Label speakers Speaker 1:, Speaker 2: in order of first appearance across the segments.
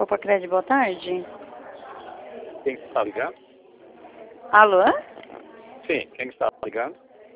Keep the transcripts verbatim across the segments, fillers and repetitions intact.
Speaker 1: Copa Crédito, boa tarde.
Speaker 2: Quem está ligando?
Speaker 1: Alô?
Speaker 2: Sim, quem está ligando?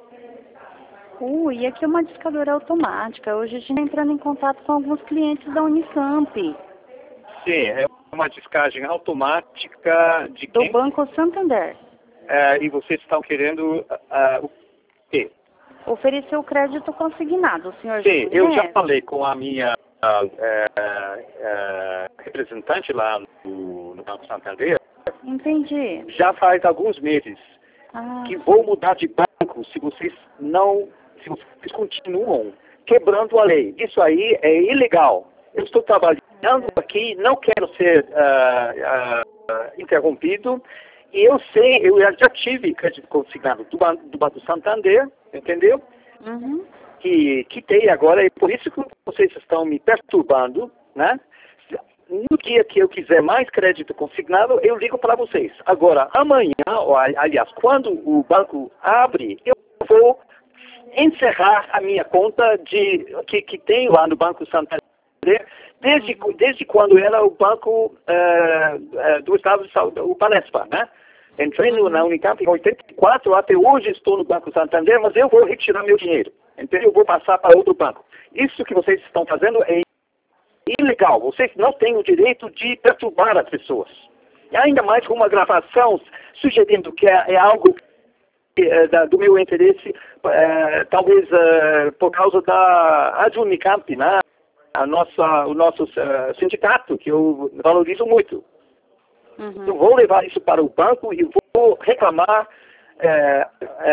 Speaker 1: Ui, aqui é uma discadora automática. Hoje a gente está entrando em contato com alguns clientes da Unicamp.
Speaker 2: Sim, é uma descagem automática de
Speaker 1: Do
Speaker 2: quem?
Speaker 1: Banco Santander.
Speaker 2: É, e vocês estão querendo uh, o quê?
Speaker 1: Oferecer o crédito consignado, senhor
Speaker 2: Sim,
Speaker 1: José.
Speaker 2: eu já falei com a minha uh, uh, uh, representante lá no, no Banco Santander.
Speaker 1: Entendi.
Speaker 2: Já faz alguns meses
Speaker 1: Ah,
Speaker 2: que vou mudar de banco se vocês não, se vocês continuam quebrando a lei. Isso aí é ilegal. Eu estou trabalhando aqui, não quero ser uh, uh, interrompido. E eu sei, eu já tive crédito consignado do Banco, do Banco Santander, entendeu?
Speaker 1: uhum.
Speaker 2: Que quitei agora, e por isso que vocês estão me perturbando, né? No dia que eu quiser mais crédito consignado, eu ligo para vocês. Agora, amanhã, ou aliás, quando o banco abre, eu vou encerrar a minha conta de, que, que tenho lá no Banco Santander, desde,
Speaker 1: Uhum.
Speaker 2: desde quando era o banco uh, uh, do Estado de Saúde, o Banespa, né? Entrei no,
Speaker 1: Uhum.
Speaker 2: na Unicamp em oitenta e quatro, até hoje estou no Banco Santander, mas eu vou retirar meu dinheiro. Então eu vou passar para outro banco. Isso que vocês estão fazendo é ilegal. Vocês não têm o direito de perturbar as pessoas. E ainda mais com uma gravação sugerindo que é, é algo que, é, da, do meu interesse, é, talvez é, por causa da a Unicamp, né? A nossa, o nosso uh, sindicato, que eu valorizo muito.
Speaker 1: Uhum.
Speaker 2: Eu vou levar isso para o banco e vou reclamar é, é,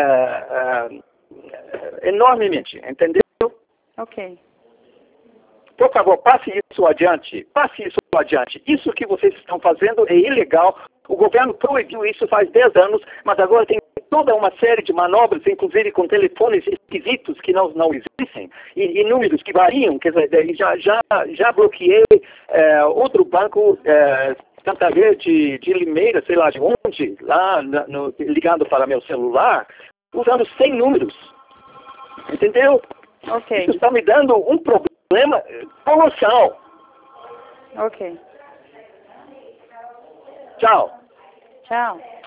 Speaker 2: é, enormemente, entendeu?
Speaker 1: Ok.
Speaker 2: Por favor, passe isso adiante. Passe isso adiante. Isso que vocês estão fazendo é ilegal. O governo proibiu isso faz dez anos, mas agora tem toda uma série de manobras, inclusive com telefones esquisitos que não, não existem, e, e números que variam. Quer dizer, já, já, já bloqueei é, outro banco, é, Santander de, de Limeira, sei lá de onde, lá no, ligando para meu celular, usando cem números. Entendeu?
Speaker 1: Ok.
Speaker 2: Isso está me dando um problema colossal.
Speaker 1: Ok.
Speaker 2: Tchau.
Speaker 1: Tchau.